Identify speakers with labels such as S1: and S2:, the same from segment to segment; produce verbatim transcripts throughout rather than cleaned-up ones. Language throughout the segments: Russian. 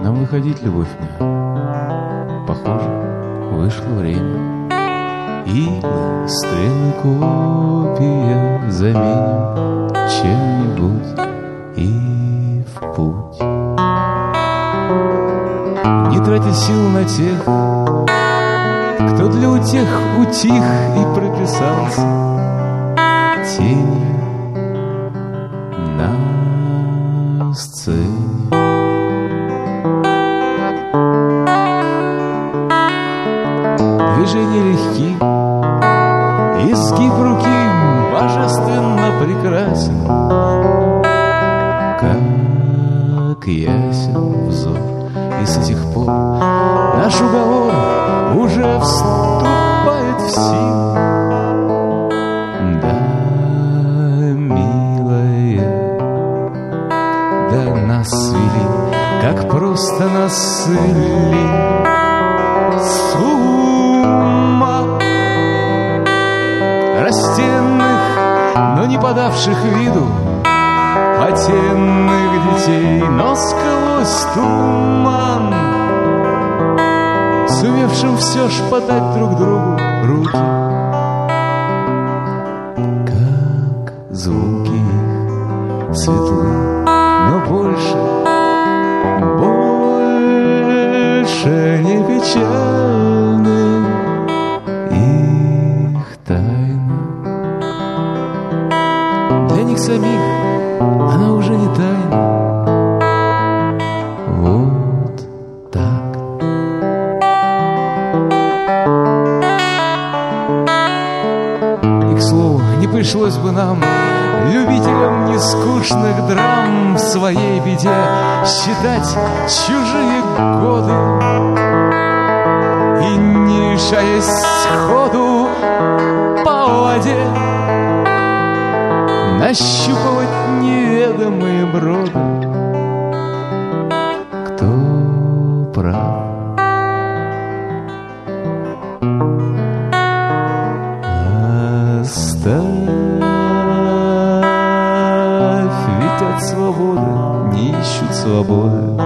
S1: Нам выходить, любовь моя, похоже, вышло время. Иглы, стрелы, копья заменим чем-нибудь и в путь. Не тратя сил на тех, кто для утех утих и прописался тенью на сцене. Движения легки, изгиб руки божественно прекрасен, как ясен взор. И с этих пор наш уговор уже вступает в силу. Да, милая, да нас свели, как просто нас свели с ума. Растерянных, но не подавших виду, потенных детей, но сквозь туман, сумевшим все шпотать друг другу руки, как звуки их светлы, но больше, больше не печальны их тайны. Для них самих она уже не тайна. Вот так. И, к слову, не пришлось бы нам, любителям нескучных драм, в своей беде считать чужие годы и, не шаясь сходу по воде, нащупывать неведомые броды. Кто прав? Оставь, ведь от свободы не ищут свободы.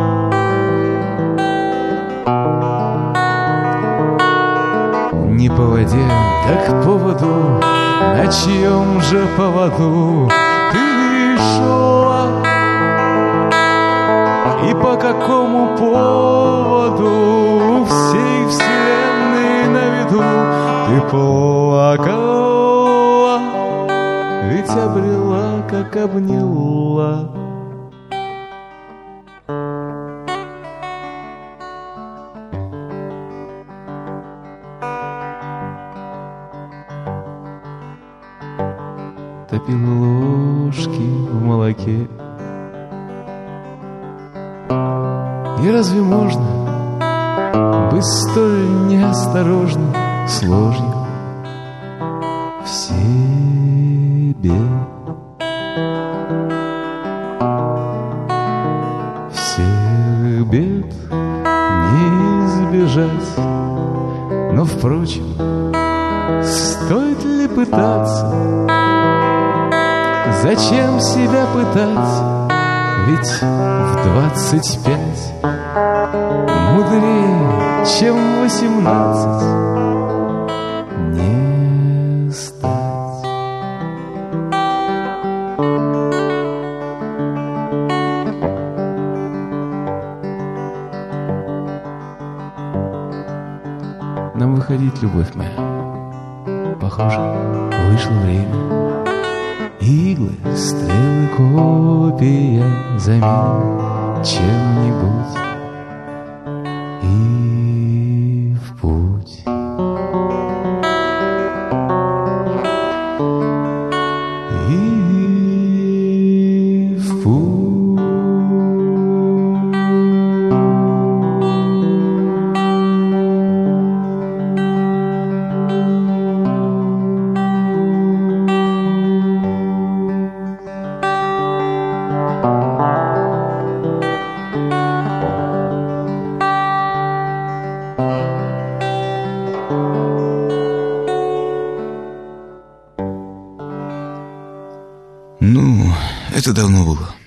S1: Не по воде, так по воду, на чьем же поводу ты шла? И по какому поводу всей вселенной на виду ты плакала? Ведь обрела, как обняла. Топила ложки в молоке. И разве можно быть столь неосторожным с ложью в себе? Всех бед не избежать, но, впрочем, стоит ли пытаться? Зачем себя пытать? Ведь в двадцать пять мудрее, чем в восемнадцать не стать. Нам выходить, любовь моя, похоже, вышло время. Иглы, стрелы, копья заменим чем-нибудь и в путь. И в путь.
S2: Ну, это давно было.